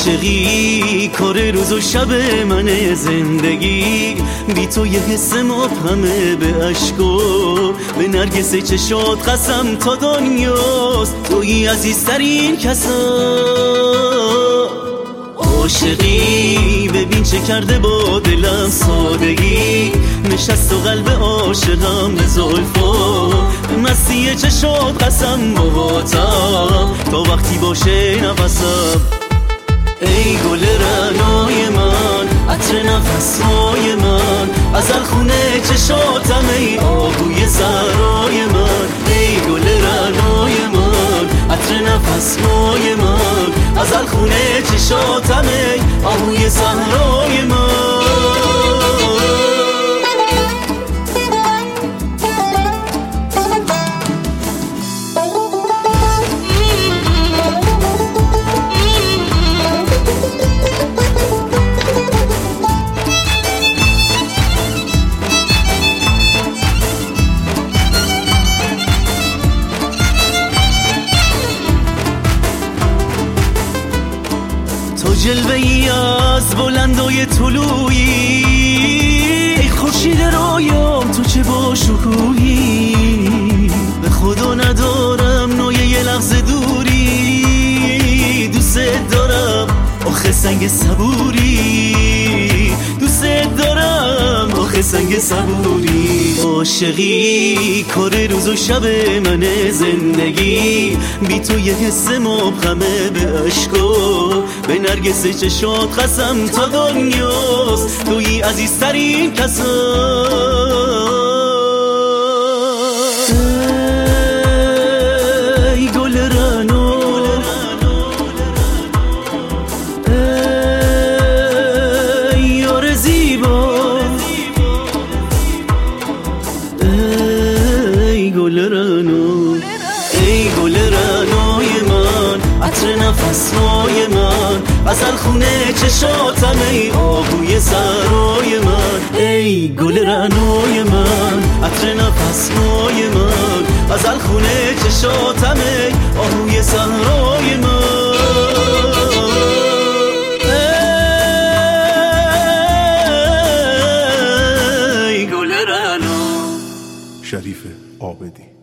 عاشقی کار روز و شب من زندگی، بی تو یه حس مبهمه به عشقو به نرگس چشات قسم تا دنیاست تویی عزیزترین کسا. عاشقی ببین چه کرده با دلم سادگی، نشست و قلب عاشقم به زلفا به مستی چشات قسم باهاتم تا وقتی باشه نفسم. ای گل رعنای من، عطر نفسهای من، ازل خونه چشاتم، ای آهوی صحرای من. ای گل رعنای من، عطر نفسهای من، ازل خونه چشاتم، ای آهوی صحرای من. تو جلوه‌ای از بلندای طلوعی، ای خورشید رویام تو چه باشکوهی. به خدا ندارم نوعی یه لحظه دوری، دوست دارم آخه سنگ صبوری، دوست دارم آخه سنگ صبوری. عاشقی کار روز و شب من زندگی، بی تو یه حس مبهمه به عشقو به نرگس چشات قسم تا دنیاست تویی عزیزترین کسا. ای گل رعنا، ای یار زیبا، ای گل رعنا، ای گل رعنای من، عطر نفسهای من، ازل خونه چشاتم، ای آهوی صحرای من. ای گل رعنای من، عطر نفسهای من، ازل خونه چشاتم، ای آهوی صحرای من. شریف عابدی.